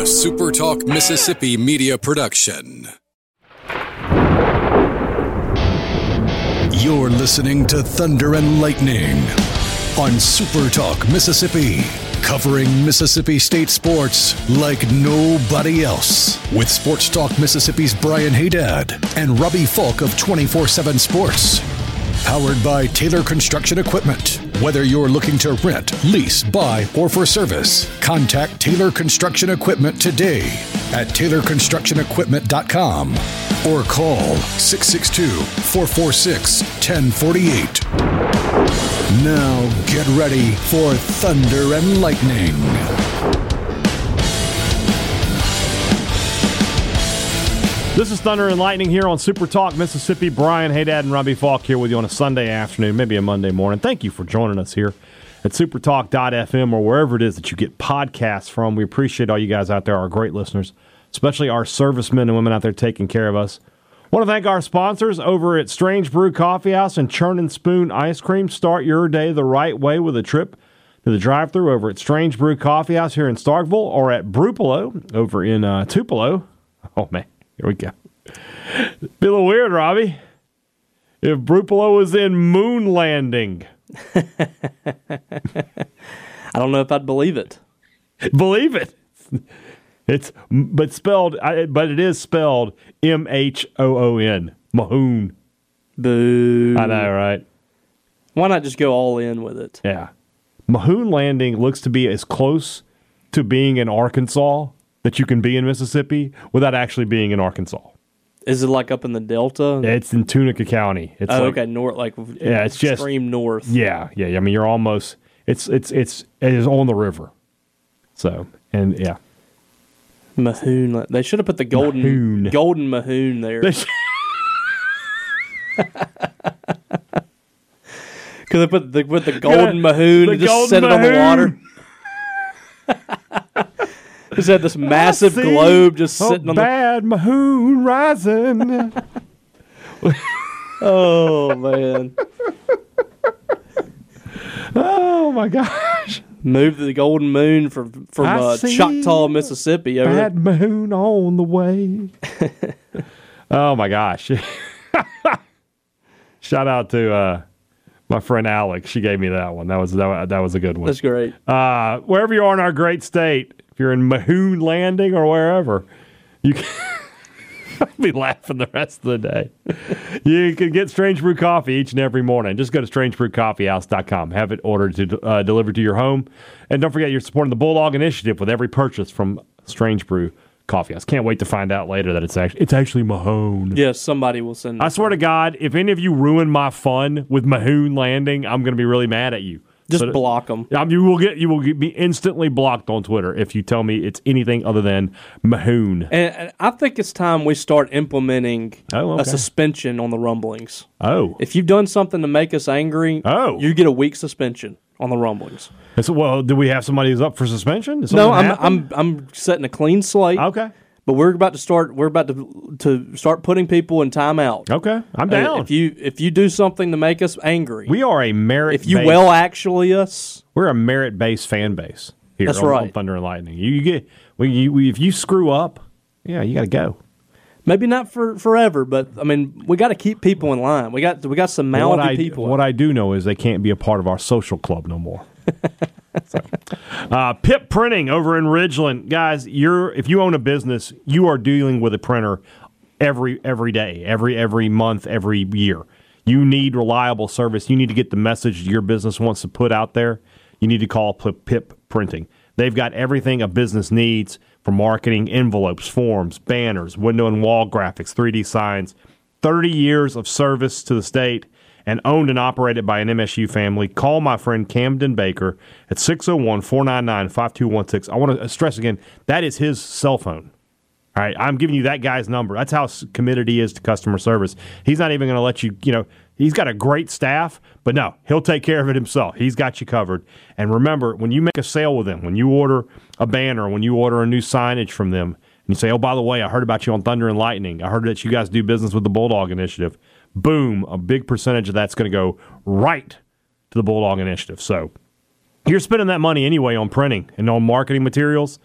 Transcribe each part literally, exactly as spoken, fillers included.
A Super Talk Mississippi media production. You're listening to Thunder and Lightning on Super Talk Mississippi, covering Mississippi State sports like nobody else. With Sports Talk Mississippi's Brian Haydad and Robbie Falk of twenty-four seven Sports. Powered by Taylor Construction Equipment. Whether you're looking to rent, lease, buy, or for service, contact Taylor Construction Equipment today at taylor construction equipment dot com or call six six two, four four six, one zero four eight. Now get ready for Thunder and Lightning. This is Thunder and Lightning here on Super Talk Mississippi. Brian Haydad and Robbie Falk here with you on a Sunday afternoon, maybe a Monday morning. Thank you for joining us here at supertalk dot f m or wherever it is that you get podcasts from. We appreciate all you guys out there, our great listeners, especially our servicemen and women out there taking care of us. I want to thank our sponsors over at Strange Brew Coffee House and Churn and Spoon Ice Cream. Start your day the right way with a trip to the drive-thru over at Strange Brew Coffee House here in Starkville or at Brupolo over in uh, Tupelo. Oh, man. Here we go. Be a little weird, Robbie. If Brupolo was in moon landing. I don't know if I'd believe it. Believe it. It's but spelled, but it is spelled M H O O N. Mahoon. Boo. I know, right? Why not just go all in with it? Yeah. Mahoon Landing looks to be as close to being in Arkansas that you can be in Mississippi without actually being in Arkansas. Is it like up in the Delta? It's in Tunica County. It's oh, like, okay, north, like yeah, it's just extreme north. Yeah, yeah. I mean, you're almost. It's it's it's it is on the river. So and yeah, Mahoon. They should have put the golden Mahoon. golden Mahoon there. Because they put the put the golden yeah, Mahoon the and just set it Mahoon. on the water. Just had this massive globe just sitting on the bad Mahoon rising. Oh man! Oh my gosh! Moved the golden moon from from uh, Choctaw, Mississippi. Over bad Mahoon on the way. Oh my gosh! Shout out to uh, my friend Alex. She gave me that one. That was that, that was a good one. That's great. Uh, wherever you are in our great state. If you're in Mahoon Landing or wherever, you can I'll be laughing the rest of the day. You can get Strange Brew Coffee each and every morning. Just go to strange brew coffee house dot com. Have it ordered to uh, delivered to your home. And don't forget, you're supporting the Bulldog Initiative with every purchase from Strange Brew Coffee House. Can't wait to find out later that it's actually, it's actually Mahoon. Yes, somebody will send I swear to God, if any of you ruin my fun with Mahoon Landing, I'm going to be really mad at you. Just but, block them. Um, you will get you will be instantly blocked on Twitter if you tell me it's anything other than Mahoon. And, and I think it's time we start implementing oh, okay. a suspension on the rumblings. Oh, if you've done something to make us angry, oh, you get a week suspension on the rumblings. So, well, do we have somebody who's up for suspension? No, I'm happen? I'm I'm setting a clean slate. Okay. But we're about to start. We're about to to start putting people in timeout. Okay, I'm down. Uh, if you if you do something to make us angry, we are a merit. If you well actually us, we're a merit based fan base here. That's on, right. on Thunder and Lightning. You, you get when you we, if you screw up, yeah, you got to go. Maybe not for forever, but I mean, we got to keep people in line. We got we got some mouthy what I, people. What I do know is they can't be a part of our social club no more. So, uh, Pip Printing over in Ridgeland, guys. You're if you own a business, you are dealing with a printer every every day, every every month, every year. You need reliable service. You need to get the message your business wants to put out there. You need to call Pip Printing. They've got everything a business needs for marketing: envelopes, forms, banners, window and wall graphics, three D signs. Thirty years of service to the state. And owned and operated by an M S U family. Call my friend Camden Baker at six oh one, four nine nine, five two one six. I want to stress again, that is his cell phone. All right, I'm giving you that guy's number. That's how committed he is to customer service. He's not even going to let you, you know, he's got a great staff, but no, he'll take care of it himself. He's got you covered. And remember, when you make a sale with him, when you order a banner, when you order a new signage from them, and you say, oh, by the way, I heard about you on Thunder and Lightning. I heard that you guys do business with the Bulldog Initiative. Boom, a big percentage of that's going to go right to the Bulldog Initiative. So you're spending that money anyway on printing and on marketing materials.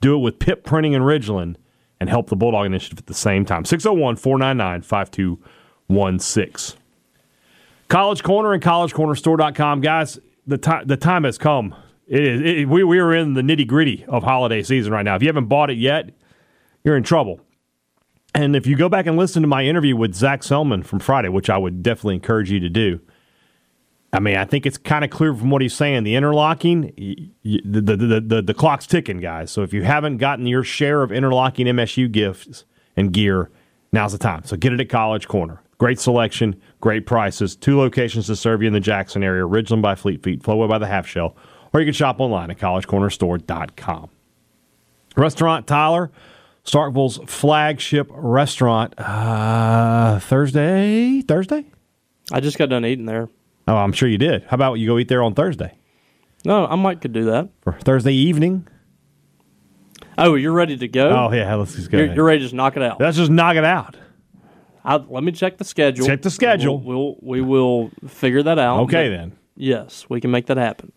Do it with Pip Printing in Ridgeland and help the Bulldog Initiative at the same time. six oh one, four nine nine, five two one six. College Corner and college corner store dot com. Guys, the, ti- the time has come. It is. It, we, we are in the nitty-gritty of holiday season right now. If you haven't bought it yet, you're in trouble. And if you go back and listen to my interview with Zach Selman from Friday, which I would definitely encourage you to do, I mean, I think it's kind of clear from what he's saying. The interlocking, the, the, the, the, the clock's ticking, guys. So if you haven't gotten your share of interlocking M S U gifts and gear, now's the time. So get it at College Corner. Great selection, great prices. Two locations to serve you in the Jackson area, Ridgeland by Fleet Feet, Flowway by the Half Shell, or you can shop online at college corner store dot com. Restaurant Tyler, Starkville's flagship restaurant, uh, Thursday? Thursday? I just got done eating there. Oh, I'm sure you did. How about you go eat there on Thursday? No, I might could do that. For Thursday evening? Oh, you're ready to go? Oh, yeah, let's just go. You're, you're ready to just knock it out. Let's just knock it out. I'll, let me check the schedule. Check the schedule. We'll, we'll we will figure that out. Okay, then. Yes, we can make that happen.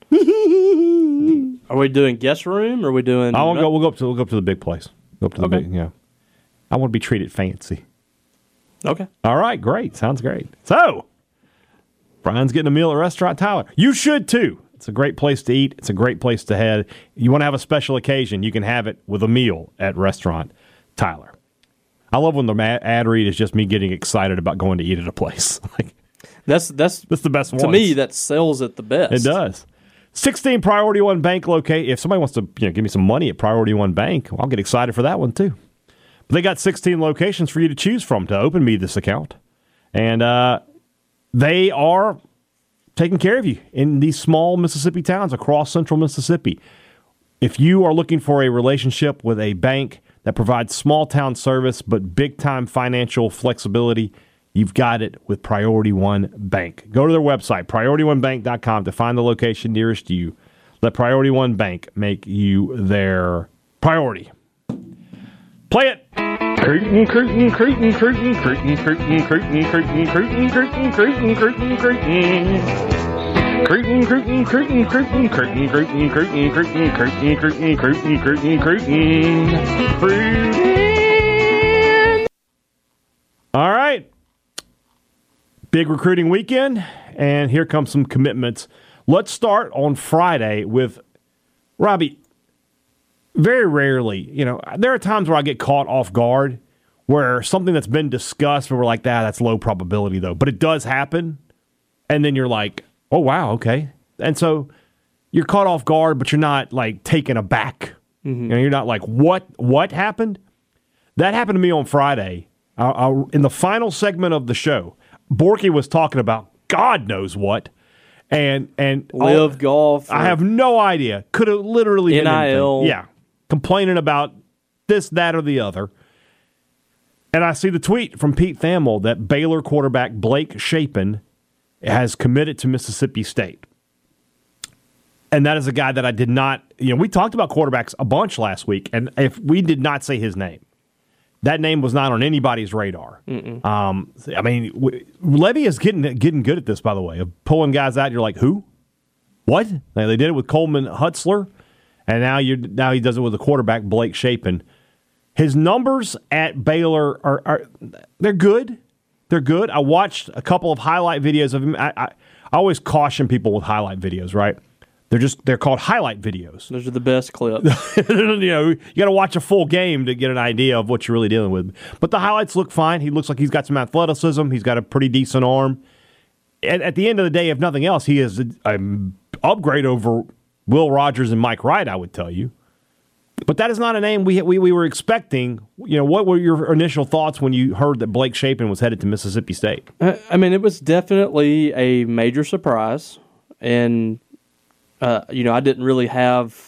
Are we doing guest room? Or are we doing? I want to go. We'll go up to we'll go up to the big place. Go up to the Okay. big. Yeah. I want to be treated fancy. Okay. All right, great. Sounds great. So, Brian's getting a meal at Restaurant Tyler. You should too. It's a great place to eat. It's a great place to head. You want to have a special occasion, you can have it with a meal at Restaurant Tyler. I love when the ad read is just me getting excited about going to eat at a place. Like That's that's that's the best one. to me. That sells it the best. It does. sixteen Priority One Bank locate. If somebody wants to, you know, give me some money at Priority One Bank, I'll get excited for that one too. But they got sixteen locations for you to choose from to open me this account, and uh, they are taking care of you in these small Mississippi towns across central Mississippi. If you are looking for a relationship with a bank that provides small town service but big time financial flexibility, you've got it with Priority One Bank. Go to their website, priority one bank dot com, to find the location nearest you. Let Priority One Bank make you their priority. Play it. Curtain, curtain, curtain, curtain, curtain, curtain, curtain, curtain, curtain, curtain, curtain, curtain, curtain. Curtain, curtain, curtain, curtain, curtain, curtain, curtain, curtain, curtain, curtain, curtain, curtain, curtain. Curtain. All right. Big recruiting weekend, and here comes some commitments. Let's start on Friday with Robbie. Very rarely, you know, there are times where I get caught off guard where something that's been discussed, and we're like, ah, that's low probability, though. But it does happen, and then you're like, oh, wow, okay. And so you're caught off guard, but you're not, like, taken aback. Mm-hmm. You know, you're not like, what What happened? That happened to me on Friday. I, I, in the final segment of the show, Borky was talking about God knows what. And and Live all, golf. I have no idea. Could have literally been N I L. anything. Yeah. Complaining about this, that, or the other. And I see the tweet from Pete Thamel that Baylor quarterback Blake Shapen has committed to Mississippi State. And that is a guy that I did not, you know, we talked about quarterbacks a bunch last week, and if we did not say his name, that name was not on anybody's radar. Um, I mean, w- Levy is getting getting good at this, by the way, of pulling guys out. You're like, who? What? Now, they did it with Coleman Hutzler, and now you now he does it with the quarterback Blake Shapen. His numbers at Baylor are, are they're good. They're good. I watched a couple of highlight videos of him. I, I, I always caution people with highlight videos, right? They're just they're called highlight videos. Those are the best clips. you know, you got to watch a full game to get an idea of what you're really dealing with. But the highlights look fine. He looks like he's got some athleticism. He's got a pretty decent arm. At, at the end of the day, if nothing else, he is an upgrade over Will Rogers and Mike Wright, I would tell you. But that is not a name we we, we were expecting. You know, what were your initial thoughts when you heard that Blake Shapen was headed to Mississippi State? I mean, it was definitely a major surprise, and uh, you know, I didn't really have,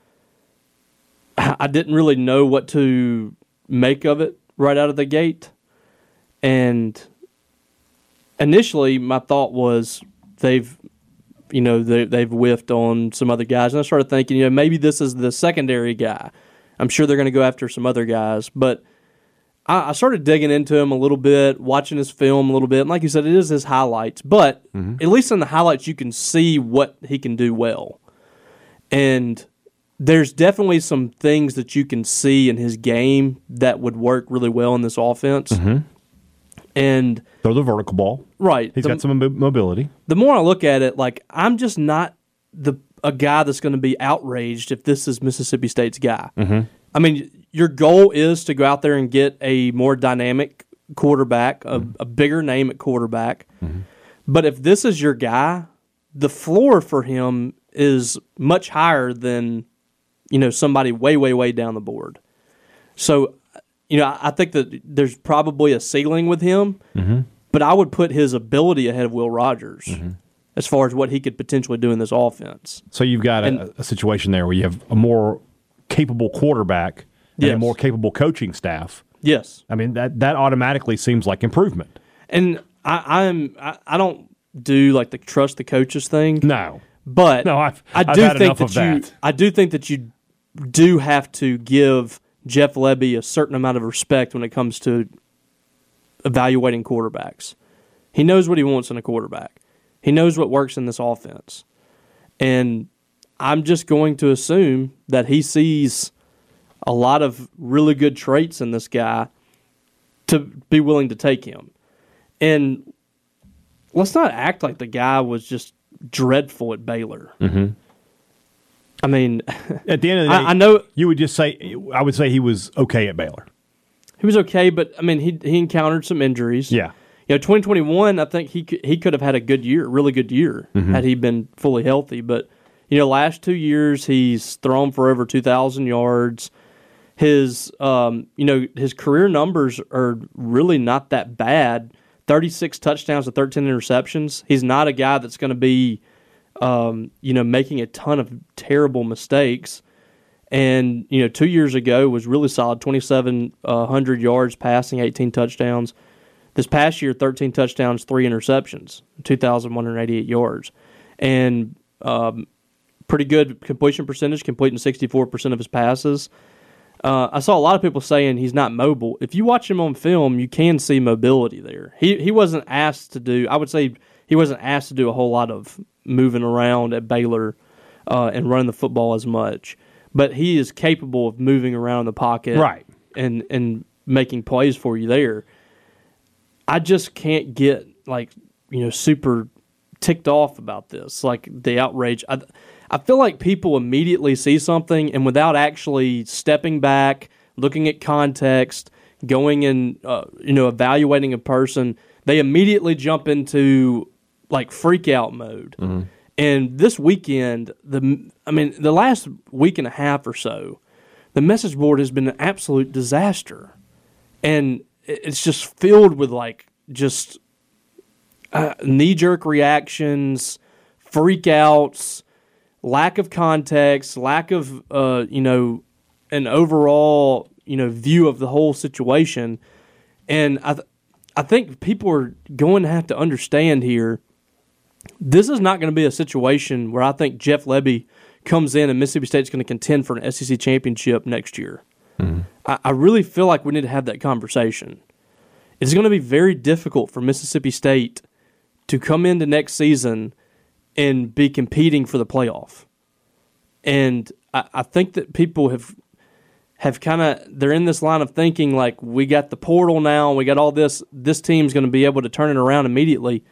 I didn't really know what to make of it right out of the gate, and initially my thought was they've. You know, they, they've whiffed on some other guys. And I started thinking, you know, maybe this is the secondary guy. I'm sure they're going to go after some other guys. But I, I started digging into him a little bit, watching his film a little bit. And like you said, it is his highlights. But mm-hmm. at least in the highlights, you can see what he can do well. And there's definitely some things that you can see in his game that would work really well in this offense. Mm-hmm. And throw the vertical ball. Right. He's the, got some mobility. The more I look at it, like I'm just not the a guy that's going to be outraged if this is Mississippi State's guy. Mm-hmm. I mean, your goal is to go out there and get a more dynamic quarterback, a, mm-hmm. a bigger name at quarterback. Mm-hmm. But if this is your guy, the floor for him is much higher than, you know, somebody way, way, way down the board. So, you know, I think that there's probably a ceiling with him, mm-hmm. but I would put his ability ahead of Will Rogers mm-hmm. as far as what he could potentially do in this offense. So you've got and, a, a situation there where you have a more capable quarterback and yes. a more capable coaching staff. Yes. I mean, that, that automatically seems like improvement. And I, I'm I, I don't do like the trust the coaches thing. No. But no, I've, I I've do had think enough that of you that. I do think that you do have to give Jeff Lebby a certain amount of respect when it comes to evaluating quarterbacks. He knows what he wants in a quarterback. He knows what works in this offense. And I'm just going to assume that he sees a lot of really good traits in this guy to be willing to take him. And let's not act like the guy was just dreadful at Baylor. Mm-hmm. I mean, at the end of the day, I, I know you would just say, I would say he was okay at Baylor. He was okay, but I mean, he he encountered some injuries. Yeah, you know, twenty twenty-one, I think he could, he could have had a good year, really good year, mm-hmm. had he been fully healthy. But you know, last two years he's thrown for over two thousand yards. His um, you know, his career numbers are really not that bad. thirty-six touchdowns to thirteen interceptions. He's not a guy that's going to be Um, you know, making a ton of terrible mistakes. And, you know, two years ago was really solid, twenty-seven hundred yards passing, eighteen touchdowns. This past year, thirteen touchdowns, three interceptions, two thousand one hundred eighty-eight yards. And um, pretty good completion percentage, completing sixty-four percent of his passes. Uh, I saw a lot of people saying he's not mobile. If you watch him on film, you can see mobility there. He he wasn't asked to do, I would say he wasn't asked to do a whole lot of moving around at Baylor uh, and running the football as much. But he is capable of moving around in the pocket right. and, and making plays for you there. I just can't get, like, you know, super ticked off about this, like the outrage. I, I feel like people immediately see something and without actually stepping back, looking at context, going and, uh, you know, evaluating a person, they immediately jump into like freak out mode. Mm-hmm. And this weekend, the I mean, the last week and a half or so, the message board has been an absolute disaster. And it's just filled with like just uh, knee-jerk reactions, freak outs, lack of context, lack of, uh, you know, an overall, you know, view of the whole situation. And I, th- I think people are going to have to understand here, this is not going to be a situation where I think Jeff Lebby comes in and Mississippi State's going to contend for an S E C championship next year. Mm-hmm. I, I really feel like we need to have that conversation. It's going to be very difficult for Mississippi State to come into next season and be competing for the playoff. And I, I think that people have have kind of, they're in this line of thinking like, we got the portal now, we got all this, this team's going to be able to turn it around immediately.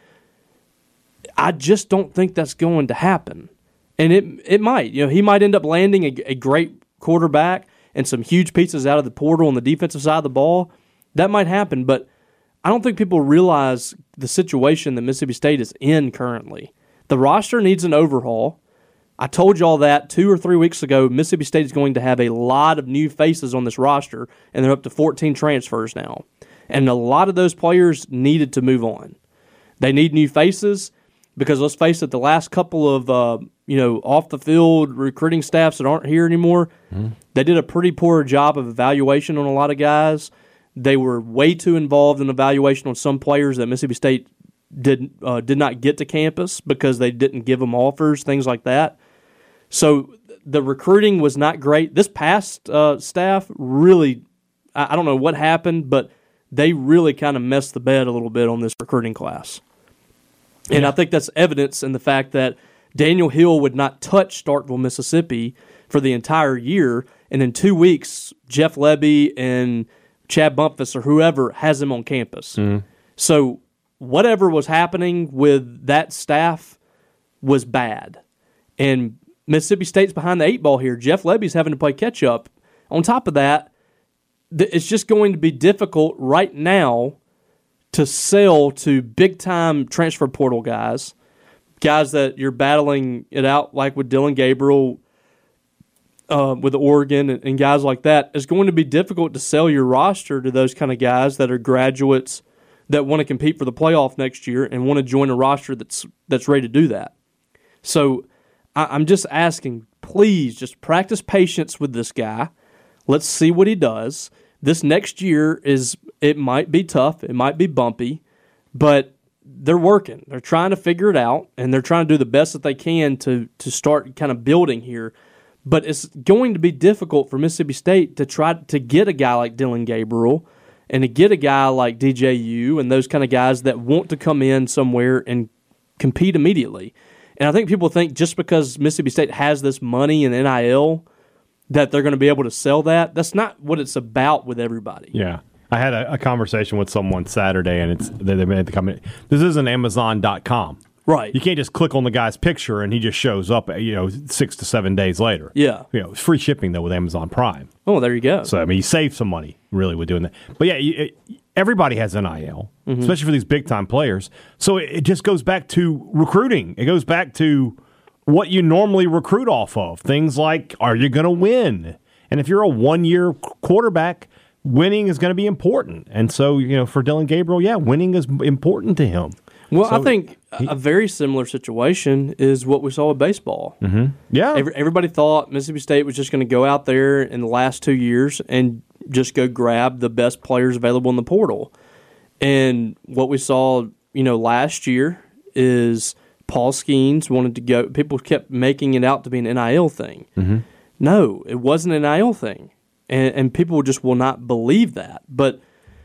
I just don't think that's going to happen. And it it might. You know, he might end up landing a, a great quarterback and some huge pieces out of the portal on the defensive side of the ball. That might happen, but I don't think people realize the situation that Mississippi State is in currently. The roster needs an overhaul. I told you all that two or three weeks ago. Mississippi State is going to have a lot of new faces on this roster, and they're up to fourteen transfers now. And a lot of those players needed to move on. They need new faces. Because let's face it, the last couple of uh, you know off the field recruiting staffs that aren't here anymore, mm. they did a pretty poor job of evaluation on a lot of guys. They were way too involved in evaluation on some players that Mississippi State did uh, did not get to campus because they didn't give them offers, things like that. So the recruiting was not great. This past uh, staff really, I, I don't know what happened, but they really kind of messed the bed a little bit on this recruiting class. And yeah. I think that's evidence in the fact that Daniel Hill would not touch Starkville, Mississippi for the entire year, and in two weeks, Jeff Lebby and Chad Bumpus or whoever has him on campus. Mm-hmm. So whatever was happening with that staff was bad. And Mississippi State's behind the eight ball here. Jeff Lebby's having to play catch-up. On top of that, it's just going to be difficult right now to sell to big-time transfer portal guys, guys that you're battling it out like with Dillon Gabriel uh, with Oregon and, and guys like that. It's going to be difficult to sell your roster to those kind of guys that are graduates that want to compete for the playoff next year and want to join a roster that's that's ready to do that. So I, I'm just asking, please just practice patience with this guy. Let's see what he does. This next year is it might be tough, it might be bumpy, but they're working. They're trying to figure it out, and they're trying to do the best that they can to to start kind of building here. But it's going to be difficult for Mississippi State to try to get a guy like Dillon Gabriel and to get a guy like D J U and those kind of guys that want to come in somewhere and compete immediately. And I think people think just because Mississippi State has this money in N I L that they're going to be able to sell that. That's not what it's about with everybody. Yeah. I had a, a conversation with someone Saturday, and it's they, they made the comment, this isn't Amazon dot com. Right. You can't just click on the guy's picture and he just shows up, you know, six to seven days later. Yeah. You know, it's free shipping, though, with Amazon Prime. Oh, there you go. So, I mean, you save some money, really, with doing that. But, yeah, you, it, everybody has N I L, mm-hmm. especially for these big-time players. So it, it just goes back to recruiting. It goes back to what you normally recruit off of. Things like, are you going to win? And if you're a one-year quarterback, winning is going to be important. And so, you know, for Dillon Gabriel, yeah, winning is important to him. Well, so I think he, a very similar situation is what we saw with baseball. Mm-hmm. Yeah. Every, everybody thought Mississippi State was just going to go out there in the last two years and just go grab the best players available in the portal. And what we saw, you know, last year is Paul Skeens wanted to go. People kept making it out to be an N I L thing. Mm-hmm. No, it wasn't an N I L thing. And, and people just will not believe that. But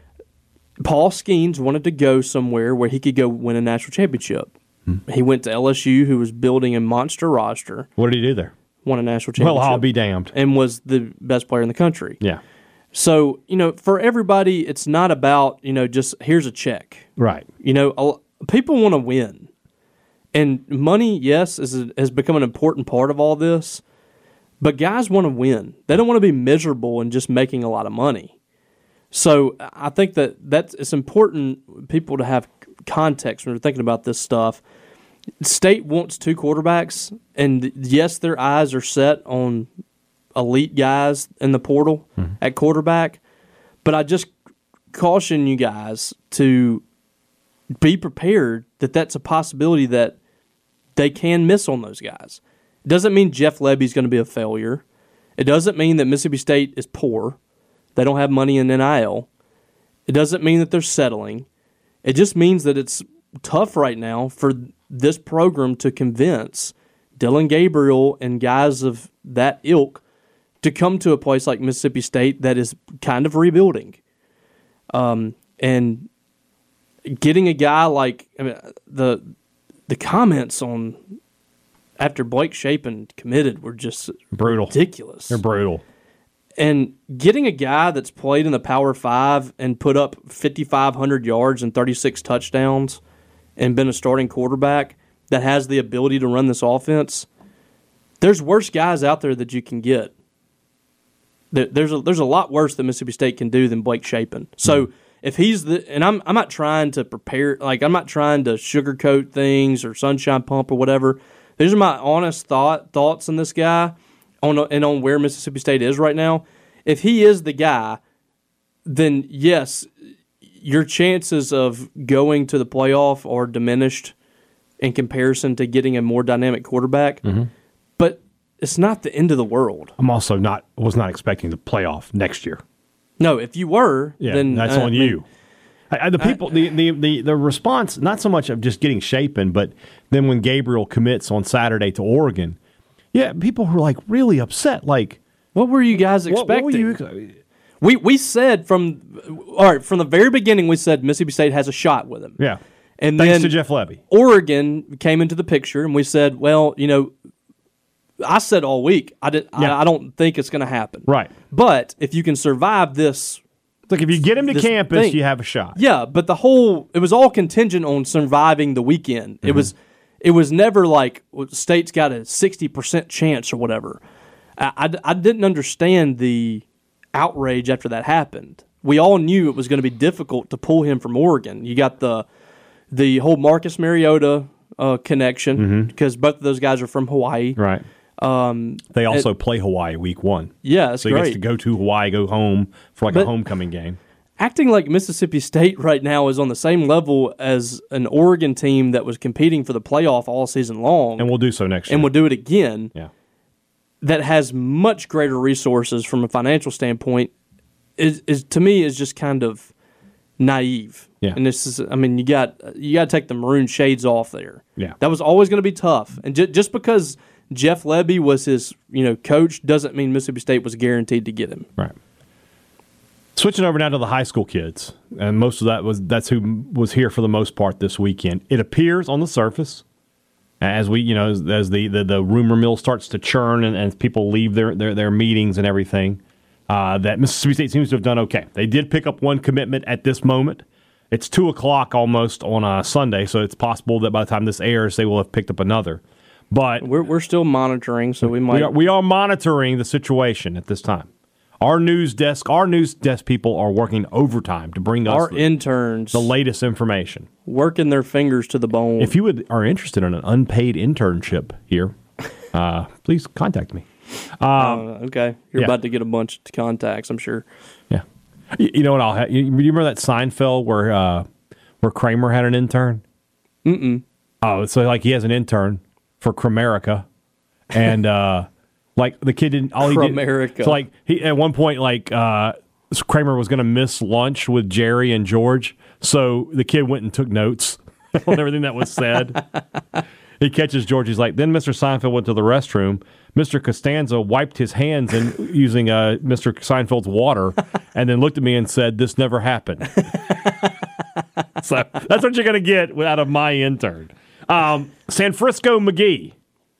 Paul Skeens wanted to go somewhere where he could go win a national championship. Hmm. He went to L S U, who was building a monster roster. What did he do there? Won a national championship. Well, I'll be damned. And was the best player in the country. Yeah. So, you know, for everybody, it's not about, you know, just here's a check. Right. You know, people want to win. And money, yes, is a, has become an important part of all this. But guys want to win. They don't want to be miserable and just making a lot of money. So I think that that's, it's important people to have context when they're thinking about this stuff. State wants two quarterbacks, and yes, their eyes are set on elite guys in the portal mm-hmm. at quarterback. But I just caution you guys to be prepared that that's a possibility that they can miss on those guys. It doesn't mean Jeff Lebby's going to be a failure. It doesn't mean that Mississippi State is poor. They don't have money in N I L. It doesn't mean that they're settling. It just means that it's tough right now for this program to convince Dillon Gabriel and guys of that ilk to come to a place like Mississippi State that is kind of rebuilding. Um, and getting a guy like I mean, the the comments on after Blake Shapen committed were just brutal, ridiculous. They're brutal. And getting a guy that's played in the Power Five and put up fifty-five hundred yards and thirty-six touchdowns and been a starting quarterback that has the ability to run this offense, there's worse guys out there that you can get. There's a, there's a lot worse that Mississippi State can do than Blake Shapen. So mm-hmm. if he's the – and I'm I'm not trying to prepare – like I'm not trying to sugarcoat things or sunshine pump or whatever. These are my honest thought thoughts on this guy. On and on where Mississippi State is right now. If he is the guy, then yes, your chances of going to the playoff are diminished in comparison to getting a more dynamic quarterback. Mm-hmm. But it's not the end of the world. I'm also not was not expecting the playoff next year. No, if you were, yeah, then that's uh, on you. I, I, the people, I, the, the the the response, not so much of just getting Shapen, but then when Gabriel commits on Saturday to Oregon. Yeah, people were like really upset. Like, what were you guys expecting? What, what were you, we we said from all right from the very beginning. We said Mississippi State has a shot with him. Yeah, and thanks then to Jeff Lebby. Oregon came into the picture, and we said, well, you know, I said all week, I did. Yeah. I, I don't think it's going to happen. Right. But if you can survive this, Look, if you get him to this campus, thing- you have a shot. yeah. But the whole it was all contingent on surviving the weekend. Mm-hmm. It was it was never like well, State's got a sixty percent chance or whatever. I, I, I didn't understand the outrage after that happened. We all knew it was going to be difficult to pull him from Oregon. You got the the whole Marcus Mariota uh, connection because both of those guys are from Hawaii. Right. Um, They also play Hawaii week one. yeah, it's So he great. gets to go to Hawaii, go home for like a But- homecoming game. Acting like Mississippi State right now is on the same level as an Oregon team that was competing for the playoff all season long, And we'll do so next year. and will do it again. yeah. That has much greater resources from a financial standpoint. Is, is to me is just kind of naive. Yeah. And this is, I mean, you got you got to take the maroon shades off there. Yeah. That was always going to be tough, and ju- just because Jeff Lebby was his you know coach doesn't mean Mississippi State was guaranteed to get him. Right. Switching over now to the high school kids, and most of that was that's who was here for the most part this weekend. It appears on the surface, as we you know as, as the, the, the rumor mill starts to churn and, and people leave their, their, their meetings and everything, uh, that Mississippi State seems to have done okay. They did pick up one commitment at this moment. It's two o'clock almost on a Sunday, so it's possible that by the time this airs, they will have picked up another. But We're we're still monitoring, so we might. we are, we are monitoring the situation at this time. Our news desk, our news desk people are working overtime to bring us our the, interns the latest information. working their fingers to the bone. If you would, are interested in an unpaid internship here, uh, please contact me. Uh, okay, you're yeah. about to get a bunch of contacts, I'm sure. Yeah, you, you know what? I'll have, you, you remember that Seinfeld where uh, where Kramer had an intern? Mm-mm. Oh, so like he has an intern for Kramerica, and uh, like the kid didn't. All he did, Kramerica. so like he at one point like uh, Kramer was going to miss lunch with Jerry and George, so the kid went and took notes on everything that was said. He catches George. He's like, then Mister Seinfeld went to the restroom. Mister Costanza wiped his hands in using uh, Mister Seinfeld's water, and then looked at me and said, "This never happened." So that's what you're going to get out of my intern. Um, San Francisco McGee.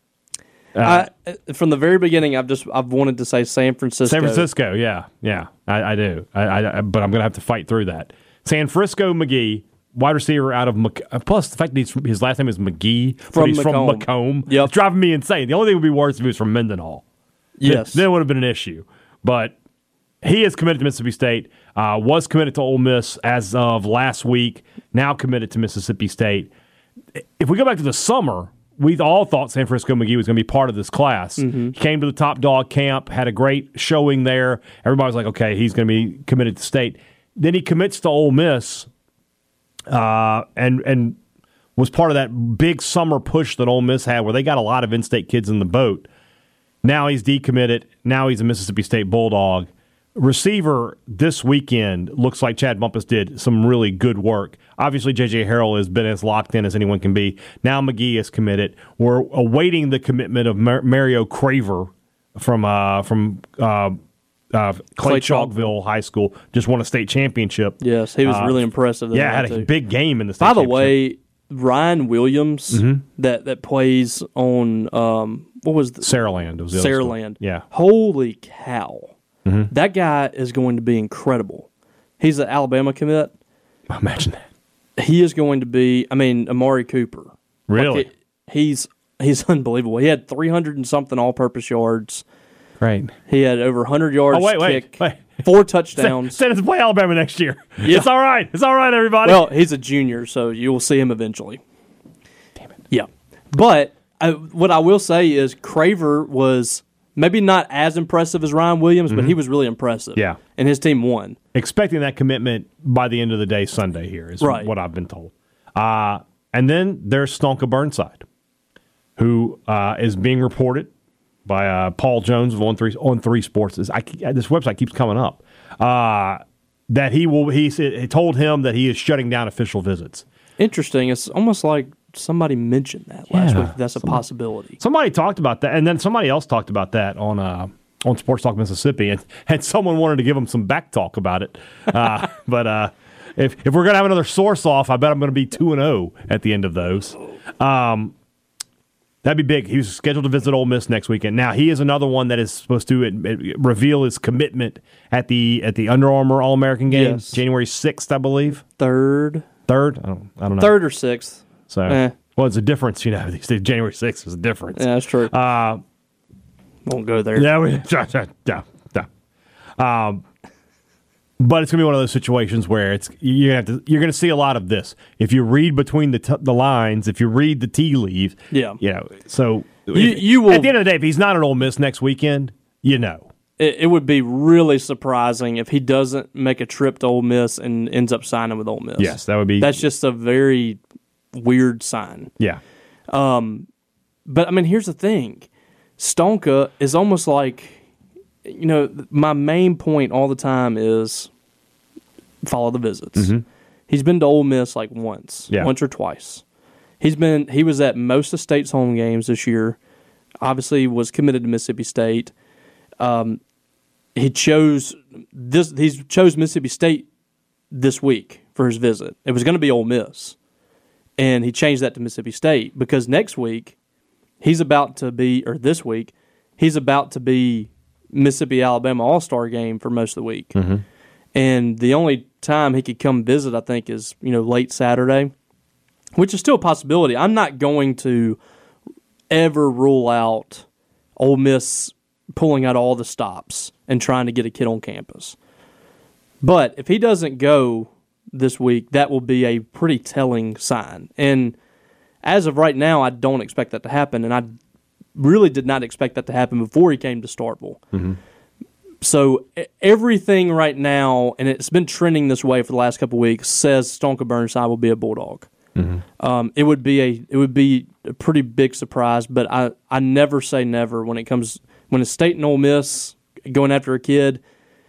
I, from the very beginning, I've just I've wanted to say San Francisco. San Francisco, yeah, yeah, I, I do. I, I, I, but I'm going to have to fight through that. San Francisco McGee, wide receiver out of Mc, plus the fact that he's from, his last name is McGee, but From he's Macomb. from Macomb. Yep. It's driving me insane. The only thing would be worse if he was from Mendenhall. Yes. Then it would have been an issue. But he is committed to Mississippi State, uh, was committed to Ole Miss as of last week, now committed to Mississippi State. If we go back to the summer, we all thought San Francisco McGee was going to be part of this class. Mm-hmm. He came to the Top Dog camp, had a great showing there. Everybody was like, okay, he's going to be committed to State. Then he commits to Ole Miss uh, and and was part of that big summer push that Ole Miss had where they got a lot of in-state kids in the boat. Now he's decommitted. Now he's a Mississippi State Bulldog. Receiver this weekend looks like Chad Bumpus did some really good work. Obviously, J J. Harrell has been as locked in as anyone can be. Now McGee is committed. We're awaiting the commitment of Mar- Mario Craver from uh, from uh, uh, Clay, Clay Chalkville High School. Just won a state championship. Yes, he was Uh, really impressive. Yeah, had a too. big game in the state By the championship. way, Ryan Williams Mm-hmm. that that plays on um, what was the Saraland was the other school. Saraland. Yeah. Holy cow. Mm-hmm. That guy is going to be incredible. He's an Alabama commit. Imagine that. He is going to be, I mean, Amari Cooper. Really? Like, he's he's unbelievable. He had three hundred and something all-purpose yards. Great. He had over one hundred yards Oh, wait, wait, kick, wait. four touchdowns. Send us to play Alabama next year. Yeah. It's all right. It's all right, everybody. Well, he's a junior, so you will see him eventually. Damn it. Yeah. But I, what I will say is Craver was maybe not as impressive as Ryan Williams, but he was really impressive. Yeah. And his team won. Expecting that commitment by the end of the day Sunday here is Right. what I've been told. Uh, and then there's Stonka Burnside, who uh, is being reported by uh, Paul Jones of On Three On Three Sports. Is I, this website keeps coming up uh, that he will. He said he told him that he is shutting down official visits. Interesting. It's almost like somebody mentioned that last Yeah. week. That's a possibility. Somebody talked about that, and then somebody else talked about that on uh, on Sports Talk Mississippi, and, and someone wanted to give him some back talk about it. Uh, but uh, if if we're gonna have another source off, I bet I'm gonna be two and zero at the end of those. Um, That'd be big. He was scheduled to visit Ole Miss next weekend. Now he is another one that is supposed to it, it, reveal his commitment at the at the Under Armour All American game, Yes. January sixth, I believe. Third, Third, I don't, I don't know. third or sixth. So, Eh. well, it's a difference, you know. These days, January sixth is a difference. Yeah, that's true. Uh, Won't go there. yeah, we, yeah, yeah, yeah. Um, but it's gonna be one of those situations where it's you're gonna have to, you're gonna see a lot of this if you read between the t- the lines, if you read the tea leaves. Yeah. you know. So You- if- you will- at the end of the day, if he's not at Ole Miss next weekend, you know. It, it would be really surprising if he doesn't make a trip to Ole Miss and ends up signing with Ole Miss. Yes, that would be. That's just a very weird sign. yeah. But I mean, here's the thing: Stonka is almost like, you know, my main point all the time is follow the visits. He's been to Ole Miss like once, Yeah. once or twice. He's been he was at most of State's home games this year. Obviously, was committed to Mississippi State. Um, he chose this. He chose Mississippi State this week for his visit. It was going to be Ole Miss, and he changed that to Mississippi State because next week he's about to be, or this week he's about to be Mississippi Alabama All Star game for most of the week. And the only time he could come visit, I think, is you know late Saturday, which is still a possibility. I'm not going to ever rule out Ole Miss pulling out all the stops and trying to get a kid on campus. But if he doesn't go this week, that will be a pretty telling sign. And as of right now, I don't expect that to happen, and I really did not expect that to happen before he came to Starkville. So e- everything right now, and it's been trending this way for the last couple of weeks, says Stonka Burnside will be a Bulldog. Um, it would be a it would be a pretty big surprise, but I, I never say never when it comes when it's State and Ole Miss going after a kid.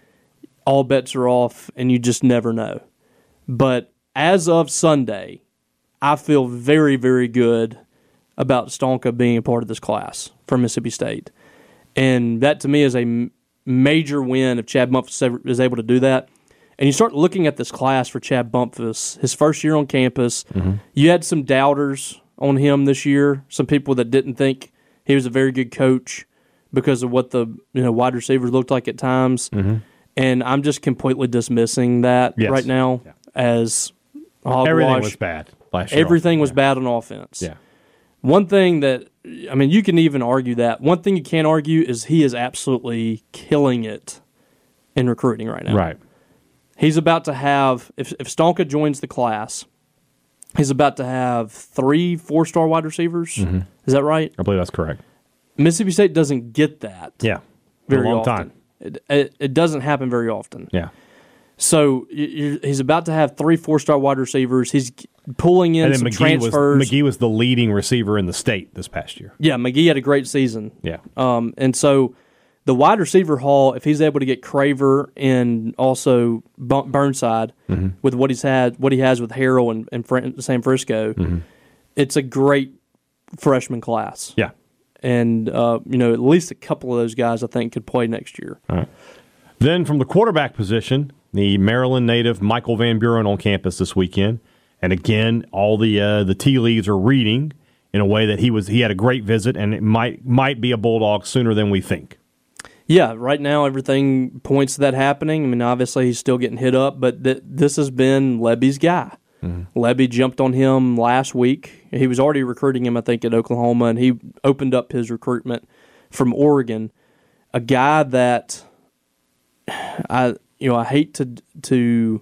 All bets are off, and you just never know. But as of Sunday, I feel very very good about Stonka being a part of this class for Mississippi State, and that to me is a m- major win if Chad Bumpus is able to do that. And you start looking at this class for Chad Bumpus, his first year on campus. You had some doubters on him this year, some people that didn't think he was a very good coach because of what the you know wide receivers looked like at times. And I'm just completely dismissing that Yes. right now Yeah. as hogwash. Everything was bad last year. Everything was bad on offense. Yeah. One thing that, I mean, you can even argue that. One thing you can't argue is he is absolutely killing it in recruiting right now. Right. He's about to have, if, if Stonka joins the class, he's about to have three four-star wide receivers. Mm-hmm. Is that right? I believe that's correct. Mississippi State doesn't get that Yeah. very a long often. time. It, it, it doesn't happen very often. Yeah. So you, you, he's about to have three four-star wide receivers. He's pulling in And then some McGee was, transfers. McGee was the leading receiver in the state this past year. Yeah, McGee had a great season. Yeah. Um, and so the wide receiver haul, if he's able to get Craver and also Bu- Burnside Mm-hmm. with what he's had, what he has with Harrell and, and Fran- San Francisco, Mm-hmm. it's a great freshman class. Yeah. And uh, you know, at least a couple of those guys I think could play next year. All right. Then from the quarterback position, the Maryland native Michael Van Buren on campus this weekend. And again, all the uh, the tea leaves are reading in a way that he was he had a great visit and it might might be a Bulldog sooner than we think. Yeah, right now everything points to that happening. I mean, obviously he's still getting hit up, but th- this has been Lebby's guy. Mm-hmm. Lebby jumped on him last week. He was already recruiting him, I think, at Oklahoma, and he opened up his recruitment from Oregon. A guy that I, you know, I hate to to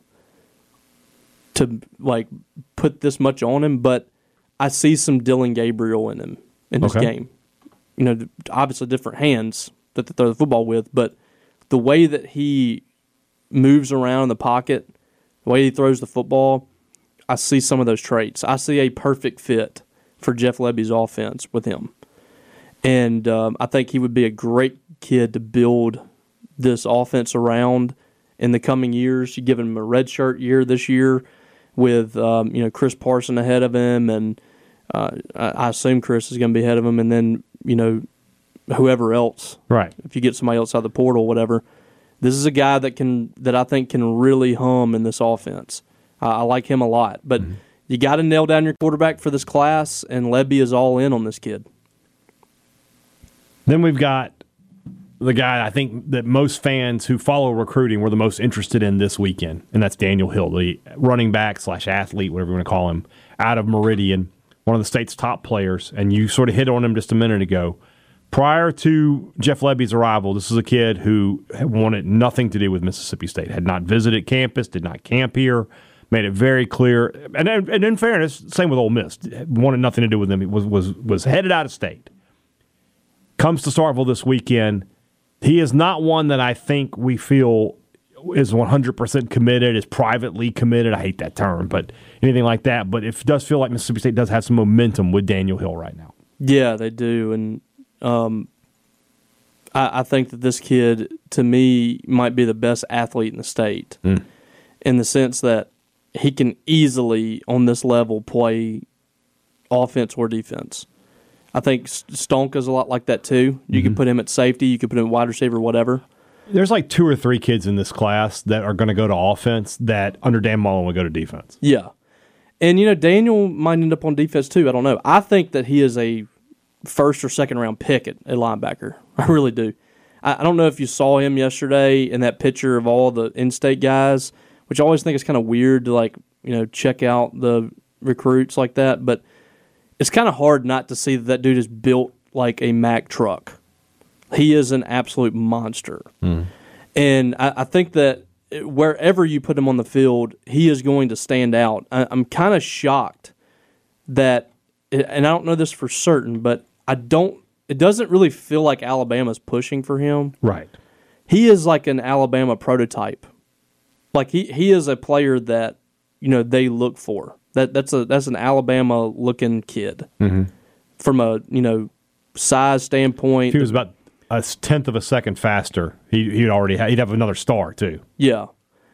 to like put this much on him, but I see some Dylan Gabriel in him in his Okay. game. You know, obviously different hands that they throw the football with, but the way that he moves around in the pocket, the way he throws the football, I see some of those traits. I see a perfect fit for Jeff Lebby's offense with him. And um, I think he would be a great kid to build this offense around in the coming years. You give him a redshirt year this year with um, you know Chris Parson ahead of him, and uh, I I assume Chris is going to be ahead of him, and then you know whoever else. Right. If you get somebody else out of the portal, whatever. This is a guy that can that I think can really hum in this offense. Uh, I like him a lot, but Mm-hmm. you got to nail down your quarterback for this class, and Lebby is all in on this kid. Then we've got the guy I think that most fans who follow recruiting were the most interested in this weekend, and that's Daniel Hill, the running back slash athlete, whatever you want to call him, out of Meridian, one of the state's top players. And you sort of hit on him just a minute ago. Prior to Jeff Lebby's arrival, this is a kid who wanted nothing to do with Mississippi State, had not visited campus, did not camp here, made it very clear. And, and in fairness, same with Ole Miss, wanted nothing to do with them. He was, was, was headed out of state. Comes to Starkville this weekend. He is not one that I think we feel is one hundred percent committed, is privately committed. I hate that term, but anything like that. But it does feel like Mississippi State does have some momentum with Daniel Hill right now. Yeah, they do. And um, I, I think that this kid, to me, might be the best athlete in the state mm. in the sense that he can easily, on this level, play offense or defense. I think Stonka's a lot like that, too. You mm-hmm. can put him at safety. You can put him at wide receiver, whatever. There's like two or three kids in this class that are going to go to offense that under Dan Mullen would go to defense. Yeah. And, you know, Daniel might end up on defense, too. I don't know. I think that he is a first or second round pick at, at linebacker. I really do. I, I don't know if you saw him yesterday in that picture of all the in-state guys, which I always think is kind of weird to, like, you know, check out the recruits like that. But it's kind of hard not to see that that dude is built like a Mack truck. He is an absolute monster. Mm. And I, I think that wherever you put him on the field, he is going to stand out. I, I'm kind of shocked that, and I don't know this for certain, but I don't, it doesn't really feel like Alabama's pushing for him. Right. He is like an Alabama prototype. Like he, he is a player that, you know, they look for. That that's a that's an Alabama looking kid mm-hmm. from a you know size standpoint. If he was about a tenth of a second faster, he he'd already ha- he'd have another star too. Yeah,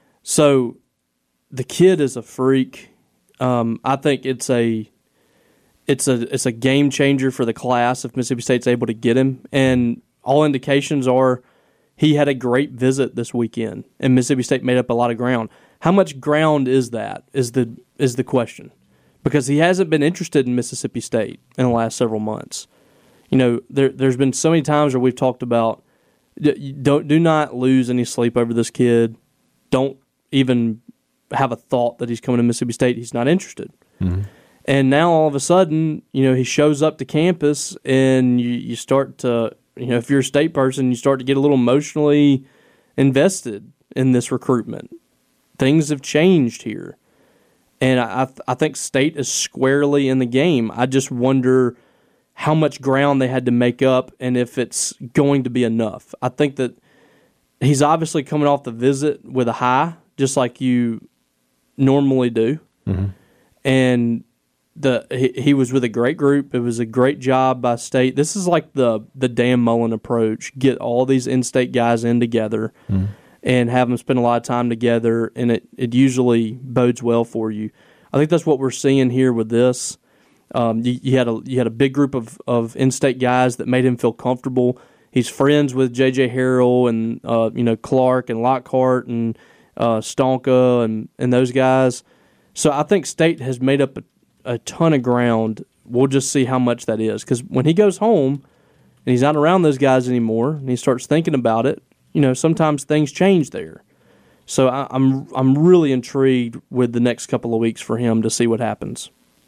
so the kid is a freak. Um, I think it's a it's a it's a game changer for the class if Mississippi State's able to get him. And all indications are he had a great visit this weekend, and Mississippi State made up a lot of ground. How much ground is that? Is the is the question, because he hasn't been interested in Mississippi State in the last several months. You know, there there's been so many times where we've talked about don't do not lose any sleep over this kid. Don't even have a thought that he's coming to Mississippi State. He's not interested. Mm-hmm. And now all of a sudden, you know, he shows up to campus, and you, you start to, you know, if you're a state person, you start to get a little emotionally invested in this recruitment. Things have changed here, and I I think State is squarely in the game. I just wonder how much ground they had to make up and if it's going to be enough. I think that he's obviously coming off the visit with a high, just like you normally do, mm-hmm. and the he, he was with a great group. It was a great job by State. This is like the the Dan Mullen approach: get all these in-state guys in together. Mm-hmm. And have them spend a lot of time together, and it, it usually bodes well for you. I think that's what we're seeing here with this. Um, you, you had a you had a big group of, of in-state guys that made him feel comfortable. He's friends with J J Harrell and uh, you know Clark and Lockhart and uh, Stonka and, and those guys. So I think State has made up a, a ton of ground. We'll just see how much that is, because when he goes home and he's not around those guys anymore, and he starts thinking about it, you know, sometimes things change there. So I, I'm I'm really intrigued with the next couple of weeks for him to see what happens.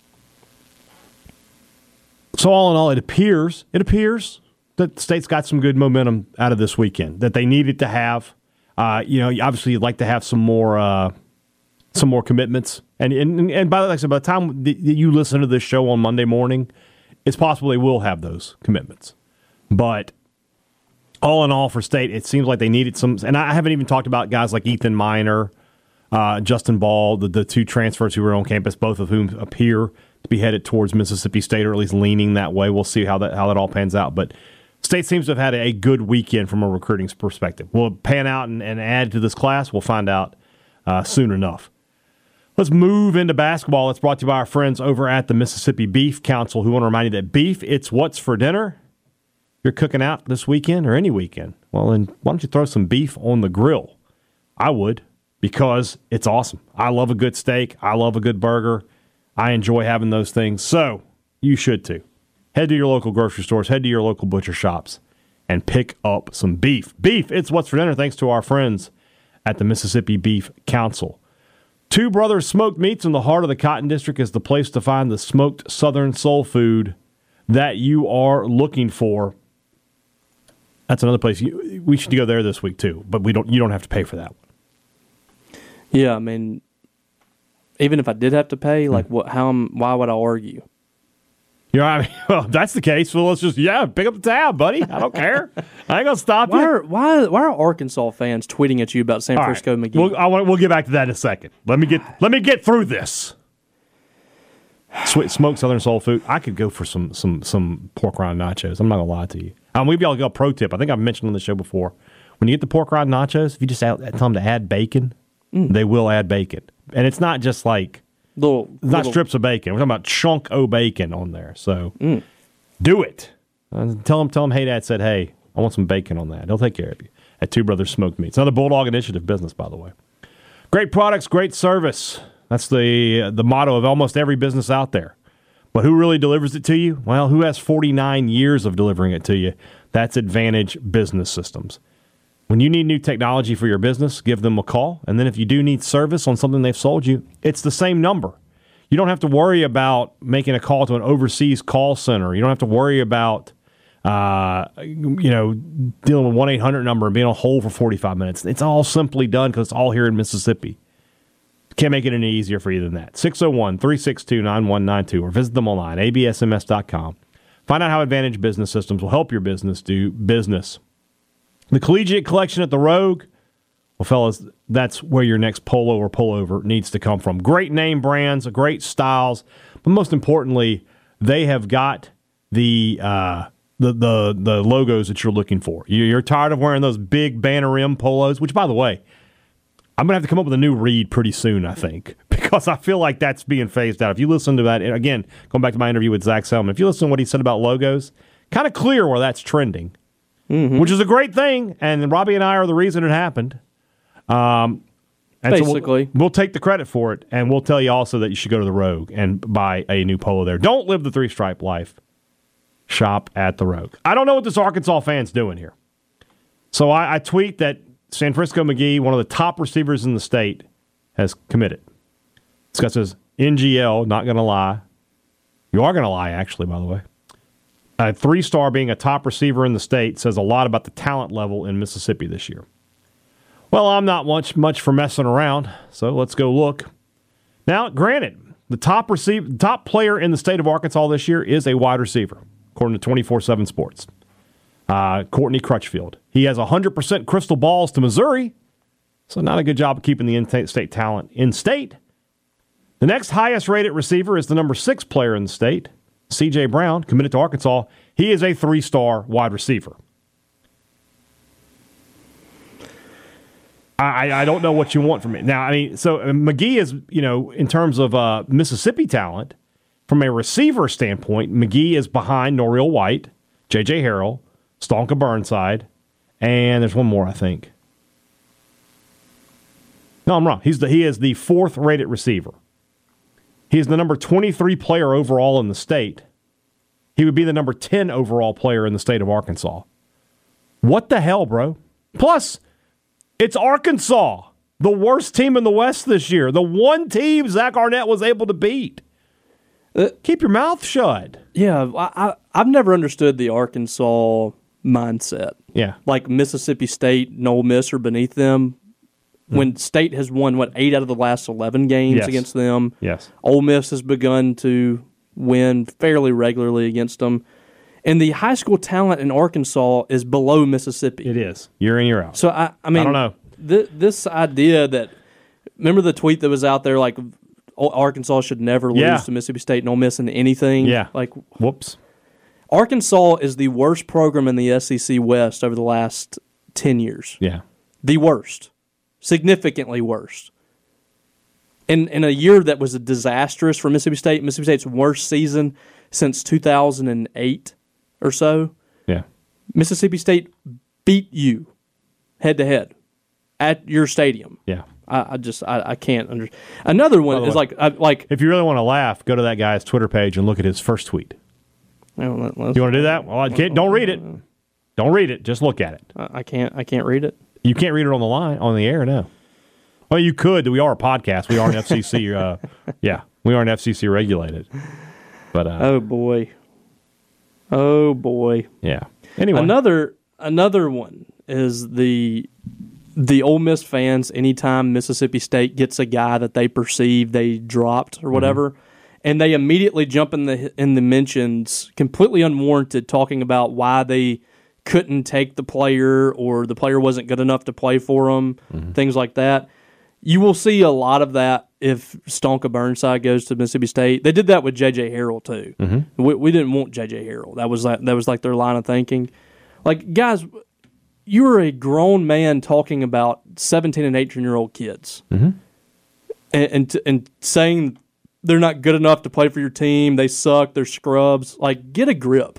So all in all, it appears it appears that the State's got some good momentum out of this weekend that they needed to have. Uh, you know, obviously you'd like to have some more uh, some more commitments. And and, and by, like I said, by the time that you listen to this show on Monday morning, it's possible they will have those commitments. But all in all, for State, it seems like they needed some. And I haven't even talked about guys like Ethan Miner, uh, Justin Ball, the, the two transfers who were on campus, both of whom appear to be headed towards Mississippi State, or at least leaning that way. We'll see how that how that all pans out. But State seems to have had a good weekend from a recruiting perspective. Will it pan out and, and add to this class? We'll find out uh, soon enough. Let's move into basketball. It's brought to you by our friends over at the Mississippi Beef Council, who want to remind you that beef, it's what's for dinner. You're cooking out this weekend or any weekend, well, then why don't you throw some beef on the grill? I would, because it's awesome. I love a good steak. I love a good burger. I enjoy having those things. So you should too. Head to your local grocery stores. Head to your local butcher shops and pick up some beef. Beef, it's what's for dinner thanks to our friends at the Mississippi Beef Council. Two Brothers Smoked Meats in the heart of the Cotton District is the place to find the smoked Southern soul food that you are looking for. That's another place. You, we should go there this week too, but we don't. You don't have to pay for that one. Yeah, I mean, even if I did have to pay, like, what? How? am- Why would I argue? You know, I mean, well, if that's the case, well, let's just yeah, pick up the tab, buddy. I don't care. I ain't gonna stop Why you. are why why are Arkansas fans tweeting at you about San All Francisco right. McGee? We'll, I want, we'll get back to that in a second. Let me get let me get through this. Sweet smoked Southern soul food. I could go for some some some pork rind nachos. I'm not gonna lie to you. Um, we've got a pro tip. I think I've mentioned on the show before. When you get the pork rind nachos, if you just add, tell them to add bacon, mm. they will add bacon, and it's not just like little, it's not little, strips of bacon. We're talking about chunk o bacon on there. So mm. do it. Uh, tell them tell them Hey Dad said, hey, I want some bacon on that. They'll take care of you at Two Brothers Smoked Meats. Another Bulldog Initiative business, by the way. Great products, great service. That's the uh, the motto of almost every business out there. But who really delivers it to you? Well, who has forty-nine years of delivering it to you? That's Advantage Business Systems. When you need new technology for your business, give them a call. And then if you do need service on something they've sold you, it's the same number. You don't have to worry about making a call to an overseas call center. You don't have to worry about uh, you know, dealing with one eight hundred number and being on hold for forty-five minutes. It's all simply done because it's all here in Mississippi. Can't make it any easier for you than that. six oh one, three six two, nine one nine two or visit them online, a b s m s dot com. Find out how Advantage Business Systems will help your business do business. The Collegiate Collection at the Rogue, well, fellas, that's where your next polo or pullover needs to come from. Great name brands, great styles, but most importantly, they have got the uh, the the the logos that you're looking for. You're tired of wearing those big banner M polos, which, by the way, I'm going to have to come up with a new read pretty soon, I think, because I feel like that's being phased out. If you listen to that, and again, going back to my interview with Zach Selman, if you listen to what he said about logos, kind of clear where that's trending, mm-hmm. which is a great thing, and Robbie and I are the reason it happened. Um, and Basically. So we'll, we'll take the credit for it, and we'll tell you also that you should go to the Rogue and buy a new polo there. Don't live the three-stripe life. Shop at the Rogue. I don't know what this Arkansas fan's doing here. So I, I tweet that San Francisco McGee, one of the top receivers in the state, has committed. This guy says, N G L, not going to lie. You are going to lie, actually, by the way. A three-star being a top receiver in the state says a lot about the talent level in Mississippi this year. Well, I'm not much much for messing around, so let's go look. Now, granted, the top receiver, top player in the state of Arkansas this year is a wide receiver, according to twenty-four seven Sports. Uh, Courtney Crutchfield. He has one hundred percent crystal balls to Missouri, so not a good job of keeping the in-state talent in-state. The next highest-rated receiver is the number six player in the state, C J Brown, committed to Arkansas. He is a three-star wide receiver. I, I don't know what you want from it. Now, I mean, so McGee is, you know, in terms of uh, Mississippi talent, from a receiver standpoint, McGee is behind Noreel White, J J Harrell, Stonka Burnside, and there's one more, I think. No, I'm wrong. He's the, he is the fourth-rated receiver. He is the number twenty-three player overall in the state. He would be the number ten overall player in the state of Arkansas. What the hell, bro? Plus, it's Arkansas, the worst team in the West this year. The one team Zach Arnett was able to beat. Uh, Keep your mouth shut. Yeah, I, I, I've never understood the Arkansas mindset. Yeah. Like Mississippi State and Ole Miss are beneath them. Mm. When State has won, what, eight out of the last eleven games yes. against them. Yes. Ole Miss has begun to win fairly regularly against them. And the high school talent in Arkansas is below Mississippi. It is. Year in, year out. So, I, I mean, I don't know. Th- this idea that, remember the tweet that was out there, like, Arkansas should never lose yeah. to Mississippi State and Ole Miss in anything? Yeah. Like, whoops. Arkansas is the worst program in the S E C West over the last ten years. Yeah. The worst. Significantly worst. In in a year that was disastrous for Mississippi State, Mississippi State's worst season since two thousand eight or so. Yeah. Mississippi State beat you head to head at your stadium. Yeah. I, I just I, I can't understand. Another one is way, like I, like if you really want to laugh, go to that guy's Twitter page and look at his first tweet. Let, you want to do that? Well, I can't. Don't read it. Don't read it. Just look at it. I I can't. I can't read it. You can't read it on the line, on the air, no. Well, you could. We are a podcast. We aren't F C C. Uh, yeah, we aren't F C C regulated. But uh, Oh boy. Oh boy. yeah. Anyway, Another another one is the the Ole Miss fans. Anytime Mississippi State gets a guy that they perceive they dropped or whatever, mm-hmm. and they immediately jump in the in the mentions, completely unwarranted, talking about why they couldn't take the player or the player wasn't good enough to play for them, mm-hmm. things like that. You will see a lot of that if Stonka Burnside goes to Mississippi State. They did that with J J Harrell too. Mm-hmm. We, we didn't want J J Harrell. That was like, that was like their line of thinking. Like, guys, you are a grown man talking about seventeen and eighteen year old kids, mm-hmm. and and, and saying they're not good enough to play for your team. They suck. They're scrubs. Like, get a grip.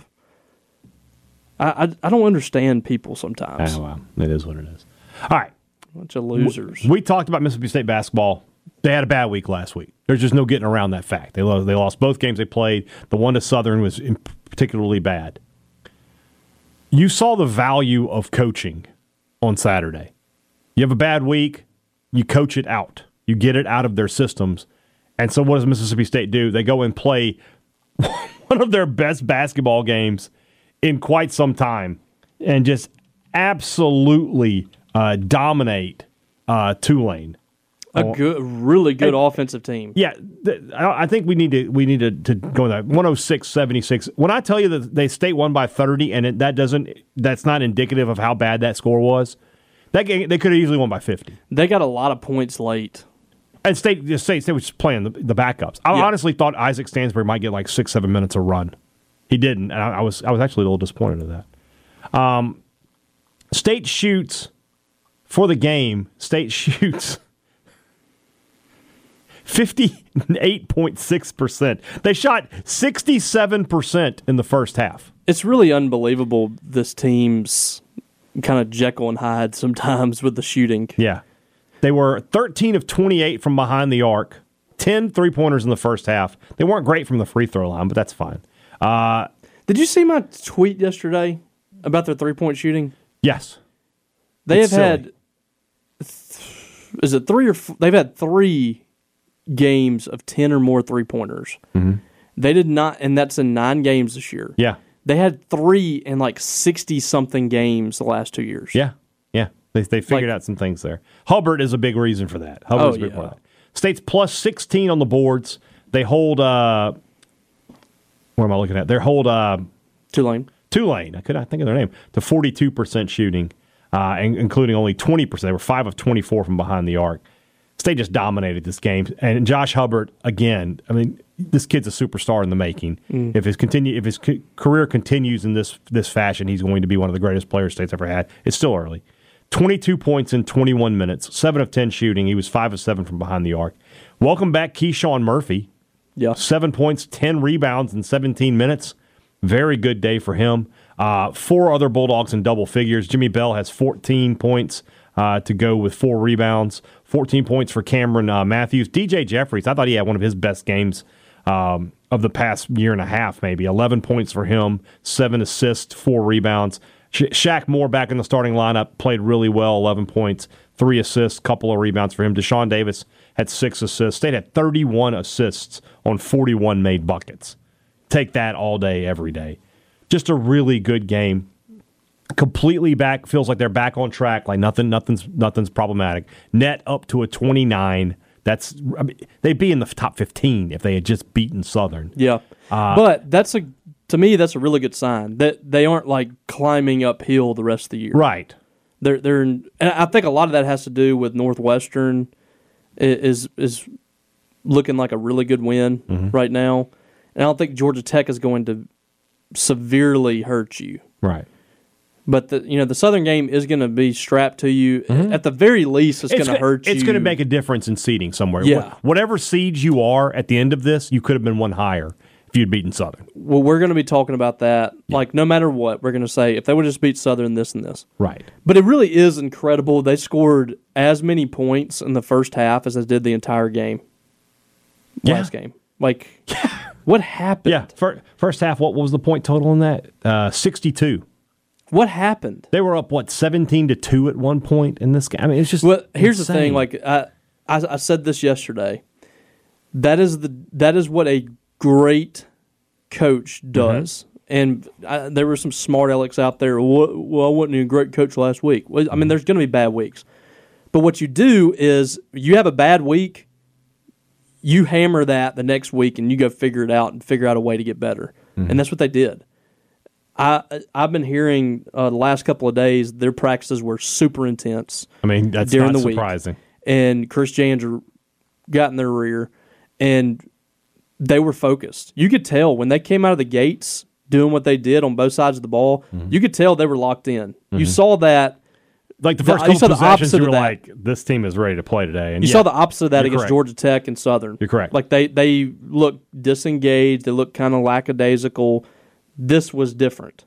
I I, I don't understand people sometimes. Oh, well, it is what it is. All right. Bunch of losers. We, we talked about Mississippi State basketball. They had a bad week last week. There's just no getting around that fact. They lost, they lost both games they played. The one to Southern was particularly bad. You saw the value of coaching on Saturday. You have a bad week, you coach it out. You get it out of their systems. And so what does Mississippi State do? They go and play one of their best basketball games in quite some time and just absolutely uh, dominate uh, Tulane. A good, really good and, offensive team. Yeah, th- I think we need to we need to, to go that one oh six seventy-six. When I tell you that they State won by thirty, and it, that doesn't that's not indicative of how bad that score was. That game, they could have easily won by fifty. They got a lot of points late. And State State, State was playing the, the backups. I yeah. honestly thought Isaac Stansbury might get like six seven minutes of run. He didn't, and I, I was I was actually a little disappointed in that. Um, State shoots for the game. State shoots fifty-eight point six percent. They shot sixty-seven percent in the first half. It's really unbelievable, this team's kind of Jekyll and Hyde sometimes with the shooting. Yeah. They were thirteen of twenty-eight from behind the arc, ten three-pointers in the first half. They weren't great from the free throw line, but that's fine. Uh, Did you see my tweet yesterday about their three-point shooting? Yes. They it's have silly. had, is it three or four? They've had three games of ten or more three-pointers. Mm-hmm. They did not, and that's in nine games this year. Yeah. They had three in like sixty-something games the last two years. Yeah, yeah. They they figured like, out some things there. Hubbard is a big reason for that. Hubbard's oh, a big yeah. part of that. State's plus sixteen on the boards. They hold, uh, what am I looking at? They hold uh, Tulane. Tulane, I could not think of their name, to forty-two percent shooting, uh, including only twenty percent. They were five of twenty-four from behind the arc. State just dominated this game. And Josh Hubbard, again, I mean, this kid's a superstar in the making. Mm. If his continue, if his co- career continues in this this fashion, he's going to be one of the greatest players State's ever had. It's still early. twenty-two points in twenty-one minutes, seven of ten shooting. He was five of seven from behind the arc. Welcome back, Keyshawn Murphy. Yeah. seven points, ten rebounds in seventeen minutes. Very good day for him. Uh, four other Bulldogs in double figures. Jimmy Bell has fourteen points uh, to go with four rebounds. fourteen points for Cameron uh, Matthews. D J Jeffries, I thought he had one of his best games um, of the past year and a half, maybe. eleven points for him, seven assists, four rebounds. Sha- Shaq Moore back in the starting lineup, played really well, eleven points, three assists, couple of rebounds for him. Deshaun Davis had six assists. State had thirty-one assists on forty-one made buckets. Take that all day, every day. Just a really good game. Completely back, feels like they're back on track. Like nothing, nothing's, nothing's problematic. Net up to a twenty-nine. That's I mean, they'd be in the top fifteen if they had just beaten Southern. Yeah, uh, but that's a to me that's a really good sign that they aren't like climbing uphill the rest of the year. Right. They're they're, and I think a lot of that has to do with Northwestern is is looking like a really good win mm-hmm. right now, and I don't think Georgia Tech is going to severely hurt you. Right. But the you know the Southern game is going to be strapped to you. Mm-hmm. At the very least, it's, it's going to hurt you. It's going to make a difference in seeding somewhere. Yeah. Whatever seeds you are at the end of this, you could have been one higher if you'd beaten Southern. Well, we're going to be talking about that. Yeah. Like, no matter what, we're going to say, if they would just beat Southern, this and this. Right. But it really is incredible. They scored as many points in the first half as they did the entire game. Yeah. Last game. Like, what happened? Yeah. First half, what was the point total in that? Uh, sixty-two. What happened? They were up, what, seventeen to two at one point in this game? I mean, it's just Well, here's insane. the thing. Like I, I, I said this yesterday. That is the that is what a great coach does. Mm-hmm. And I, there were some smart Alex out there. Well, well, I wasn't a great coach last week. Well, I mean, there's going to be bad weeks. But what you do is you have a bad week, you hammer that the next week, and you go figure it out and figure out a way to get better. Mm-hmm. And that's what they did. I, I've been hearing uh, the last couple of days their practices were super intense. I mean, that's during not the surprising. Week. And Chris Jander got in their rear, and they were focused. You could tell when they came out of the gates doing what they did on both sides of the ball, mm-hmm. you could tell they were locked in. Mm-hmm. You saw that. Like the first the, couple possessions, you were that. like, this team is ready to play today. And you yeah, saw the opposite of that against correct. Georgia Tech and Southern. You're correct. Like they, they looked disengaged. They looked kind of lackadaisical. This was different.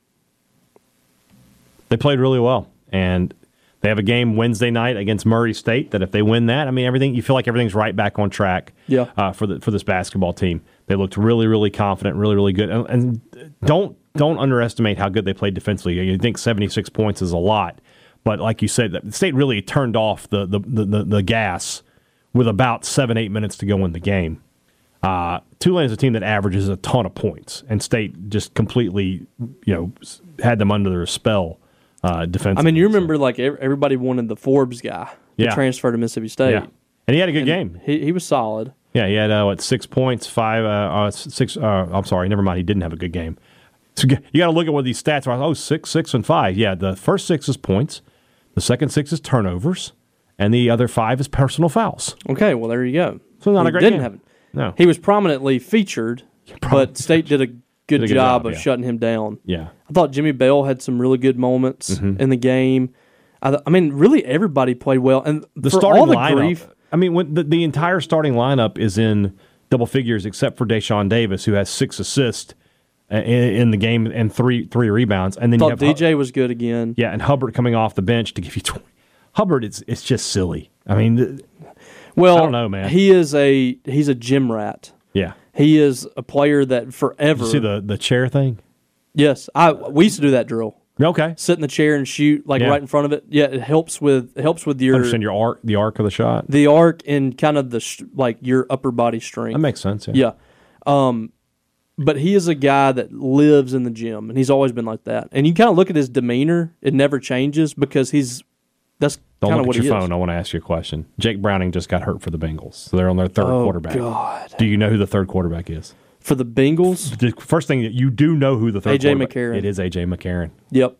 They played really well. And they have a game Wednesday night against Murray State that if they win that, I mean, everything you feel like everything's right back on track yeah. uh, for the for this basketball team. They looked really, really confident, really, really good. And, and don't don't underestimate how good they played defensively. You think seventy-six points is a lot. But like you said, the State really turned off the the, the, the, the gas with about seven, eight minutes to go in the game. Uh, Tulane is a team that averages a ton of points, and State just completely, you know, had them under their spell uh, defensively. I mean, you remember, so. like, everybody wanted the Forbes guy to yeah. transfer to Mississippi State. Yeah. And he had a good and game. He, he was solid. Yeah, he had, uh, what, six points, five, uh, uh, six, uh, I'm sorry, never mind, he didn't have a good game. So you got to look at what these stats are. Oh, six, six, and five. Yeah, the first six is points. The second six is turnovers, and the other five is personal fouls. Okay, well, there you go. So not he a great didn't game. Have it. No. He was prominently featured, but State did a good, did a good job, job of yeah. shutting him down. Yeah. I thought Jimmy Bell had some really good moments mm-hmm. in the game. I, th- I mean, really everybody played well. And the for starting all the lineup, grief, I mean, when the, the entire starting lineup is in double figures except for Deshaun Davis, who has six assists in, in the game and three three rebounds. And then thought you have D J Hu- was good again. Yeah, and Hubbard coming off the bench to give you twenty. Hubbard, it's it's just silly. I mean, th- well, I don't know, man. He is a he's a gym rat. Yeah, he is a player that forever. Did you see the the chair thing? Yes, I we used to do that drill. Okay, sit in the chair and shoot like yeah. right in front of it. Yeah, it helps with it helps with your understand your arc, the arc of the shot, the arc, and kind of the sh- like your upper body strength. That makes sense. Yeah. yeah. Um, but he is a guy that lives in the gym, and he's always been like that. And you kind of look at his demeanor; it never changes because he's that's Don't kind look of what at he your is. phone. I want to ask you a question. Jake Browning just got hurt for the Bengals, so they're on their third oh, quarterback. God. Do you know who the third quarterback is? For the Bengals? The first thing that you do know who the third A J quarterback McCarron. It is A J McCarron. Yep.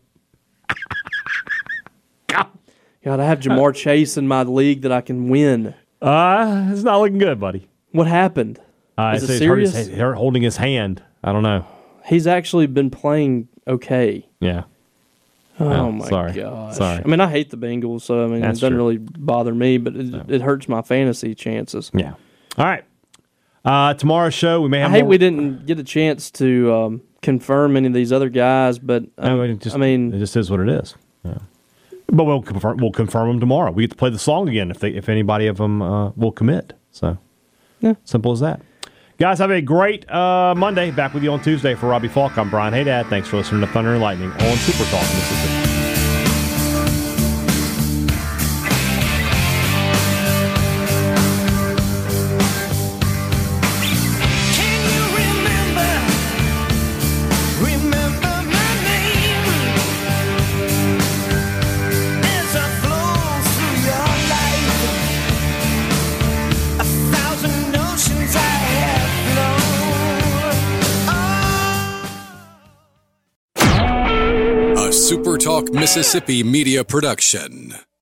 God, I have Jamar Chase in my league that I can win. Uh, it's not looking good, buddy. What happened? Uh, is it hurt serious? his, hurt holding his hand. I don't know. He's actually been playing okay. Yeah. Oh, oh my sorry. gosh. Sorry. I mean, I hate the Bengals, so I mean, That's it doesn't true. really bother me, but it, No. it hurts my fantasy chances. Yeah. All right. Uh, tomorrow's show, we may have I hate more- we didn't get a chance to um, confirm any of these other guys, but um, No, it just, I mean, it just is what it is. Yeah. But we'll confirm. We'll confirm them tomorrow. We get to play the song again if they, if anybody of them uh, will commit. So, yeah. Simple as that. Guys, have a great uh, Monday. Back with you on Tuesday. For Robbie Falk, I'm Brian Haydad. Thanks for listening to Thunder and Lightning on Super Talk Mississippi. Super Talk Mississippi Media Production.